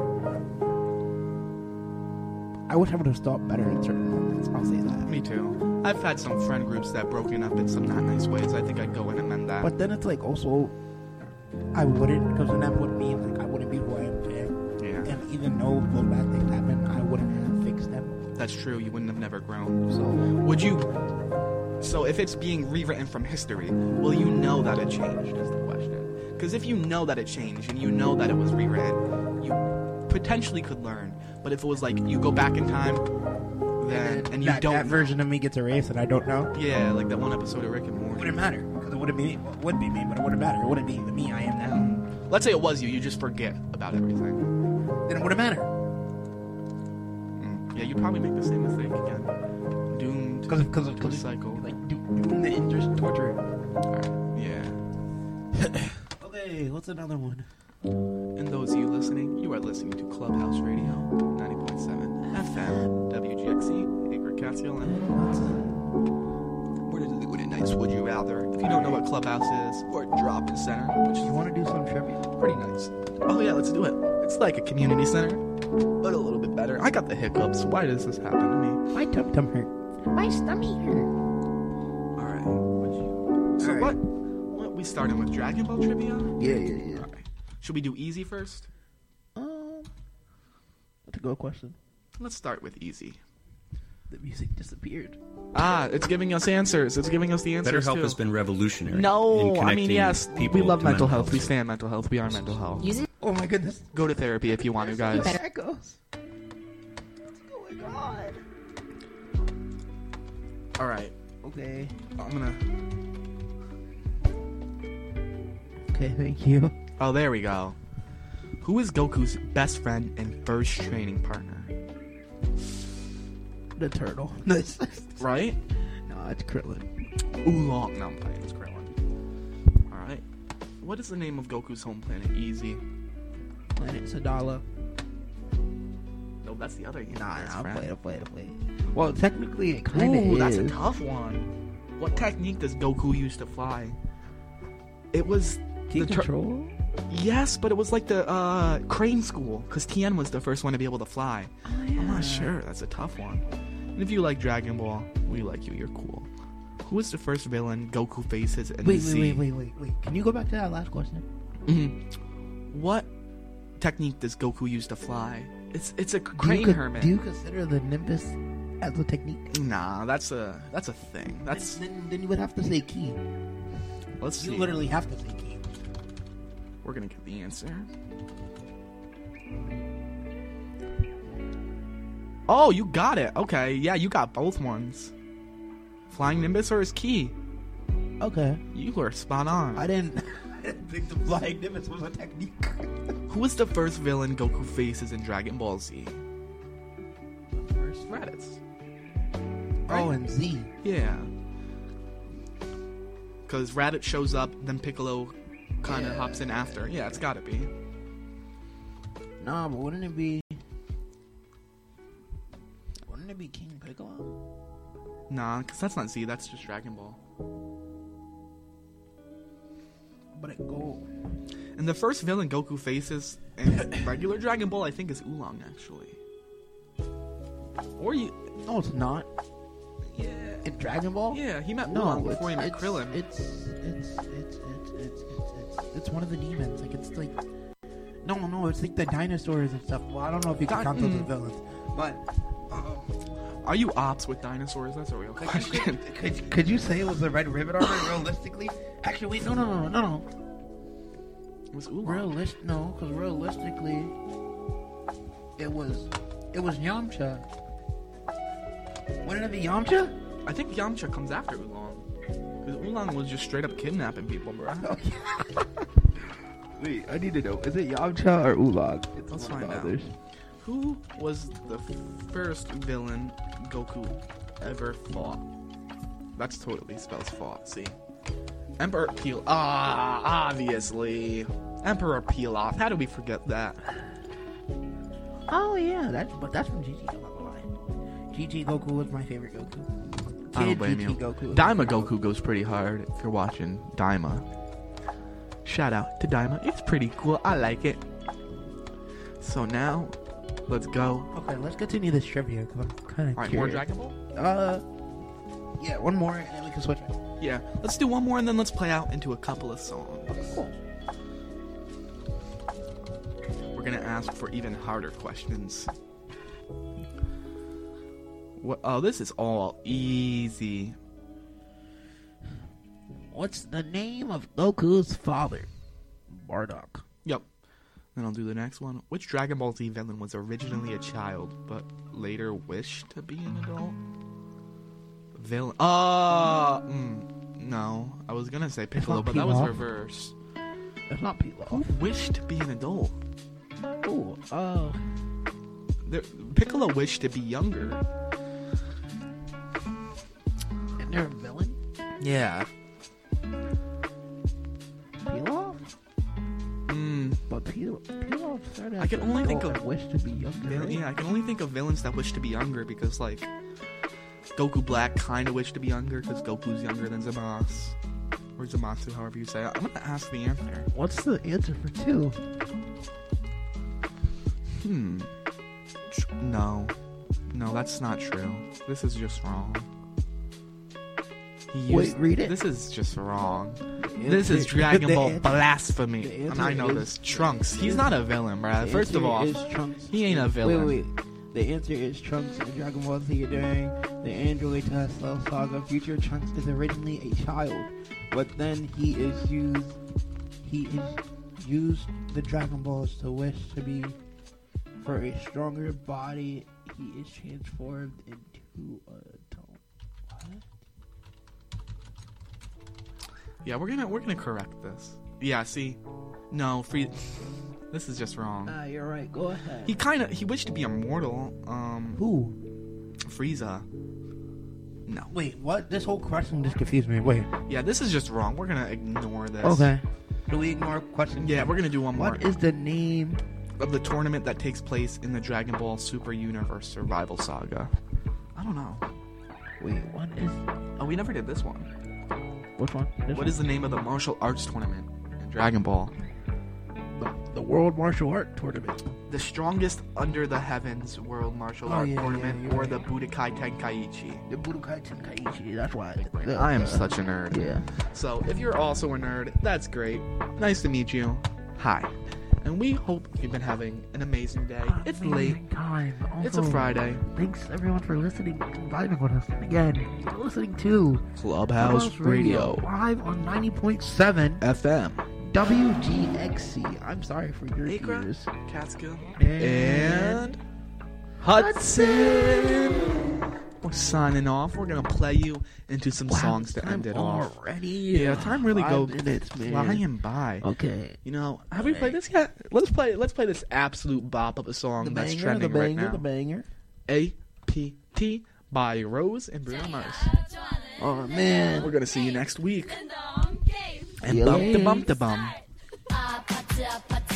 I wish I would have stopped better in certain moments, I'll say that. me too. I've had some friend groups that broken up in some not nice ways. I think I'd go in and mend that. But then it's like also, I wouldn't, because then that would mean, like, I wouldn't be who I am today. Yeah. And even though those bad things happen, I wouldn't have fixed them. That's true. You wouldn't have never grown. So, Would you? So if it's being rewritten from history, will you know that it changed is the question. Because if you know that it changed and you know that it was rewritten, you potentially could learn. But if it was like you go back in time, then and you that, don't that version of me gets erased and I don't know. Yeah, like that one episode of Rick and Morty. It wouldn't matter because it wouldn't be well, it would be me, but it wouldn't matter. It wouldn't be the me I am now. Let's say it was you, you just forget about everything. Then it wouldn't matter. Mm. Yeah, you'd probably make the same mistake again. Doomed. Because because of to a cycle. Like do, doing the interest torture. Alright. Yeah. Okay, what's another one? And those of you listening, you are listening to Clubhouse Radio, ninety point seven F M, W G X C, Acre Catskill, and we're doing a nice Would You Rather. If you don't know what Clubhouse is, or Drop-In Center, which you want to do some trivia? Pretty nice. Oh yeah, let's do it. It's like a community center, but a little bit better. I got the hiccups. Why does this happen to me? My tum tum hurt. My stomach hurt. Alright. So All right. what? What? We starting with Dragon Ball trivia? Yeah, yeah, yeah. All right. Should we do easy first? Um, that's a good question. Let's start with easy. The music disappeared. Ah, it's giving us answers. It's giving us the answers BetterHelp too. has been revolutionary. in No, I mean connecting yes. people We love to mental health. We stand mental health. We are mental health. Use it. Oh my goodness. Go to therapy if you want to, guys. Echoes. Oh my god. All right. Okay. I'm gonna. Okay, thank you. Oh, there we go. Who is Goku's best friend and first training partner? The turtle. Right? No, it's Krillin. Oolong. No, I'm playing. It's Krillin. All right. What is the name of Goku's home planet? Easy. Planet Sadala. No, that's the other. Nah, best nah, I'll friend. play it, I'll play it, I'll play it. Well, technically, it kind of Ooh, is. that's a tough one. What technique does Goku use to fly? It was T the tur- control. Yes, but it was like the uh, crane school, because Tien was the first one to be able to fly. Oh, yeah. I'm not sure. That's a tough one. And if you like Dragon Ball, we like you. You're cool. Who was the first villain Goku faces in Wait, Z? wait, wait, wait, wait, wait. Can you go back to that last question? Mm-hmm. What technique does Goku use to fly? It's it's a Do crane you, co- hermit. do you consider the Nimbus as a technique? Nah, that's a that's a thing. That's then, then, then you would have to say key. let's You see. literally have to say key. We're gonna get the answer. Oh, you got it. Okay, yeah, you got both ones. Flying Nimbus or his key? Okay. You were spot on. I didn't, I didn't think the flying Nimbus was a technique. Who was the first villain Goku faces in Dragon Ball Z? First Raditz. Oh, and Z. Yeah. Because Raditz shows up, then Piccolo kind of Yeah. hops in after. Yeah, it's gotta be. Nah, but wouldn't it be... Wouldn't it be King Piccolo? Nah, because that's not Z, that's just Dragon Ball. But it go... And the first villain Goku faces in regular Dragon Ball, I think, is Oolong, actually. Or you... No, it's not. Yeah. In Dragon Ball? Yeah, he met No, Oolong it's, before he met it's, Krillin. It's, it's, it's, it's, it's, it's, it's, it's one of the demons. Like, it's like... No, no, it's like the dinosaurs and stuff. Well, I don't know if you can Di- count those as mm. villains. But... Um, Are you ops with dinosaurs? That's a real could, you, question. could, could, could you say it was the Red Ribbon Army, realistically? Actually, wait, no, no, no, no, no. It was Oolong. Realist, no, because realistically, it was, it was Yamcha. Wouldn't it be Yamcha? I think Yamcha comes after Oolong. Because Oolong was just straight up kidnapping people, bro. Wait, I need to know. Is it Yamcha or Oolong? It's Let's one of find out. others. Who was the first villain Goku ever fought? That's totally spells fought, see? Emperor Peel. Ah, obviously. Emperor Pilaf. How did we forget that? Oh yeah, that's but that's from G T. I'm not gonna lie. G T Goku was my favorite Goku. I don't Kid blame G T you. Goku was Daima my Goku goes pretty hard if you're watching Daima. Shout out to Daima. It's pretty cool. I like it. So now, let's go. Okay, let's continue this trivia because I'm kind of Alright, curious. more Dragon Ball? Uh, yeah, one more and then we can switch. Yeah, let's do one more and then let's play out into a couple of songs. Cool. We're gonna ask for even harder questions. What? Oh, this is all easy. What's the name of Goku's father? Bardock. Yep. Then I'll do the next one. Which Dragon Ball Z villain was originally a child, but later wished to be an adult? Villain. Uh, mm, no. I was gonna say Piccolo, but that was reverse. It's not Pilaf. Who wished to be an adult? Oh, uh... There, Piccolo wished to be younger. And they're a villain? Yeah. Pilaf? Mm. But Pilaf, Pilaf started I can only think of wish to be younger. Vill- right? Yeah, I can only think of villains that wish to be younger because, like, Goku Black kind of wished to be younger because Goku's younger than Zamasu. Or Zamasu, however you say it. I'm gonna ask the answer. What's the answer for two? Hmm. Tr- No. No, that's not true. This is just wrong. He Wait, used- read it. This is just wrong. The This is answer- Dragon the Ball answer- blasphemy. the And answer I know is- this. Trunks. He's not a villain, bruh. The First of answer all, is Trunks. he ain't a villain. Wait, wait, wait. The answer is Trunks in Dragon Ball Z during the Android Tesla saga. Future Trunks is originally a child, but then he is used. He is used the Dragon Balls to wish to be for a stronger body. He is transformed into a adult. What? Yeah, we're gonna we're gonna correct this. Yeah, see, no, free. This is just wrong. Ah, you're right. Go ahead. He kind of he wished to be immortal. Um, Who? Frieza. No. Wait, what? This whole question just confused me. Wait. Yeah, this is just wrong. We're gonna ignore this. Okay. Do we ignore question? Yeah, we're gonna do one more. What is the name of the tournament that takes place in the Dragon Ball Super Universe Survival Saga? I don't know. Wait, what is? Oh, we never did this one. Which one? This What one? is the name of the martial arts tournament in Dragon Ball? The, the World Martial Art Tournament. The Strongest Under the Heavens World Martial Oh, Art yeah, yeah, Tournament, you're or right. the Budokai Tenkaichi. The Budokai Tenkaichi. That's why. I, I am such a nerd. Yeah. So, if you're also a nerd, that's great. Nice to meet you. Hi. And we hope you've been having an amazing day. It's late. Time. It's a Also, Friday. Thanks everyone for listening and vibing with us. And again, you're listening to Clubhouse Radio. live on ninety point seven F M. W G X C. I'm sorry for your Acra, ears. Catskill, And, and Hudson. We're signing off. We're gonna play you into some Wow, songs to time end it off. already? Yeah, time really Five goes minutes, man. flying by. Okay. You know, have we played this yet? Let's play. Let's play this absolute bop of a song The that's banger, trending the right banger, now. the banger. A P T by Rose and Bruno Mars. Oh man, we're gonna see you next week. See And you bump the later. bump the bum. Ah, pata, pata.